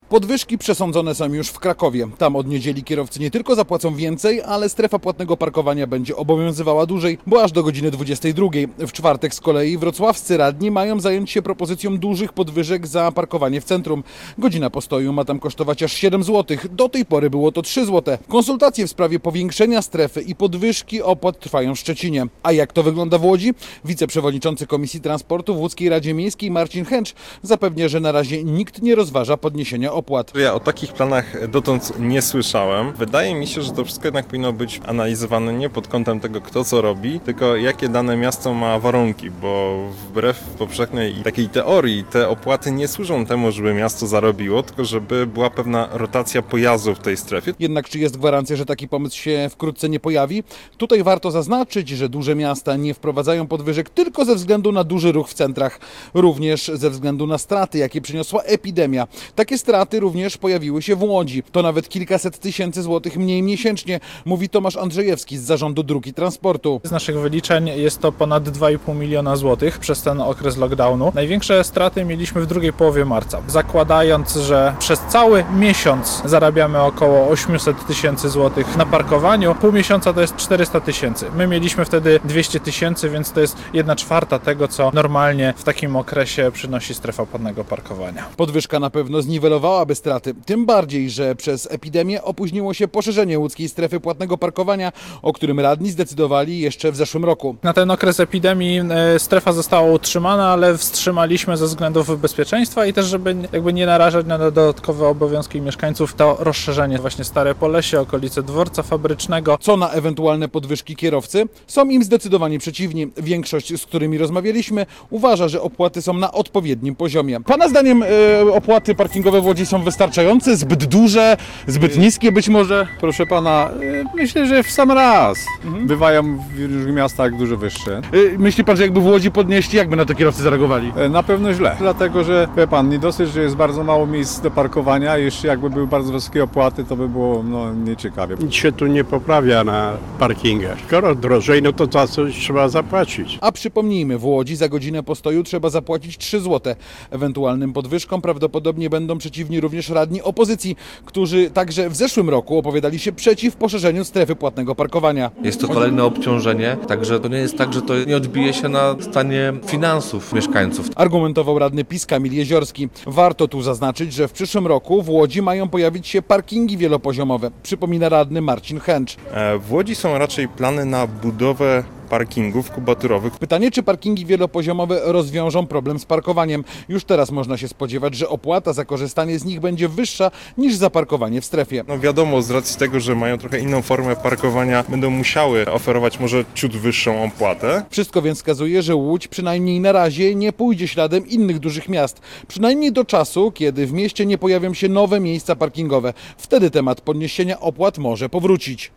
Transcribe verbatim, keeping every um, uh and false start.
Podwyżki przesądzone są już w Krakowie. Tam od niedzieli kierowcy nie tylko zapłacą więcej, ale strefa płatnego parkowania będzie obowiązywała dłużej, bo aż do godziny dwudziestej drugiej. W czwartek z kolei wrocławscy radni mają zająć się propozycją dużych podwyżek za parkowanie w centrum. Godzina postoju ma tam kosztować aż siedem złotych. Do tej pory było to trzy złote. Konsultacje w sprawie powiększenia strefy i podwyżki opłat trwają w Szczecinie. A jak to wygląda w Łodzi? Wiceprzewodniczący Komisji Transportu w Łódzkiej Radzie Miejskiej Marcin Chęcz zapewnia, że na razie nikt nie rozważa podniesienia opłat. Ja o takich planach dotąd nie słyszałem. Wydaje mi się, że to wszystko jednak powinno być analizowane nie pod kątem tego, kto co robi, tylko jakie dane miasto ma warunki, bo wbrew powszechnej takiej teorii te opłaty nie służą temu, żeby miasto zarobiło, tylko żeby była pewna rotacja pojazdów w tej strefie. Jednak czy jest gwarancja, że taki pomysł się wkrótce nie pojawi? Tutaj warto zaznaczyć, że duże miasta nie wprowadzają podwyżek tylko ze względu na duży ruch w centrach, również ze względu na straty, jakie przyniosła epidemia. Takie straty również pojawiły się w Łodzi. To nawet kilkaset tysięcy złotych mniej miesięcznie, mówi Tomasz Andrzejewski z Zarządu Dróg i Transportu. Z naszych wyliczeń jest to ponad dwa i pół miliona złotych przez ten okres lockdownu. Największe straty mieliśmy w drugiej połowie marca. Zakładając, że przez cały miesiąc zarabiamy około osiemset tysięcy złotych na parkowaniu, pół miesiąca to jest czterysta tysięcy. My mieliśmy wtedy dwieście tysięcy, więc to jest jedna czwarta tego, co normalnie w takim okresie przynosi strefa płatnego parkowania. Podwyżka na pewno zniwelowałaby straty, tym bardziej, że przez epidemię opóźniło się poszerzenie łódzkiej strefy płatnego parkowania, o którym radni zdecydowali jeszcze w zeszłym roku. Na ten okres epidemii strefa została utrzymana, ale wstrzymaliśmy ze względów bezpieczeństwa i też, żeby jakby nie narażać na dodatkowe obowiązki mieszkańców, to rozszerzenie właśnie Stare Polesie, okolice dworca fabrycznego. Co na ewentualne podwyżki kierowcy? Są im zdecydowanie przeciwni. Większość, z którymi rozmawialiśmy, uważa, że opłaty są na odpowiednim poziomie. Pana zdaniem e, opłaty parkingowe w Łodzi są wystarczające? Zbyt duże? Zbyt niskie być może? Proszę pana, myślę, że w sam raz. Mhm. Bywają w różnych miastach dużo wyższe. Myśli pan, że jakby w Łodzi podnieśli, jakby na to kierowcy zareagowali? Na pewno źle. Dlatego, że wie pan, nie dosyć, że jest bardzo mało miejsc do parkowania, jeszcze jakby były bardzo wysokie opłaty, to by było no, nieciekawie. Nic się tu nie poprawia na parkingach. Skoro drożej, no to za coś trzeba zapłacić. A przypomnijmy, w Łodzi za godzinę postoju trzeba zapłacić trzy złote. Ewentualnym podwyżkom prawdopodobnie będą przeciwni również radni opozycji, którzy także w zeszłym roku opowiadali się przeciw poszerzeniu strefy płatnego parkowania. Jest to kolejne obciążenie, także to nie jest tak, że to nie odbije się na stanie finansów mieszkańców. Argumentował radny PiS Kamil Jeziorski. Warto tu zaznaczyć, że w przyszłym roku w Łodzi mają pojawić się parkingi wielopoziomowe, przypomina radny Marcin Chęcz. W Łodzi są raczej plany na budowę parkingów kubaturowych. Pytanie, czy parkingi wielopoziomowe rozwiążą problem z parkowaniem. Już teraz można się spodziewać, że opłata za korzystanie z nich będzie wyższa niż za parkowanie w strefie. No wiadomo, z racji tego, że mają trochę inną formę parkowania, będą musiały oferować może ciut wyższą opłatę. Wszystko więc wskazuje, że Łódź przynajmniej na razie nie pójdzie śladem innych dużych miast. Przynajmniej do czasu, kiedy w mieście nie pojawią się nowe miejsca parkingowe. Wtedy temat podniesienia opłat może powrócić.